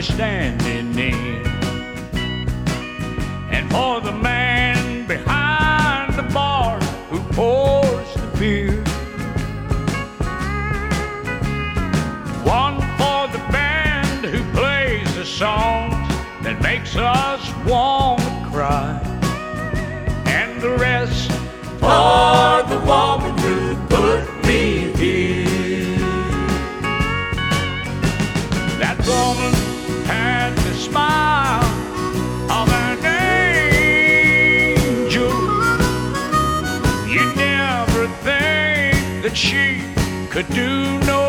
we're standing in. And for the man behind the bar who pours the beer. One for the band who plays the songs that makes us want to cry. And the rest for the woman who put me here. That woman had the smile of an angel. You'd never think that she could do no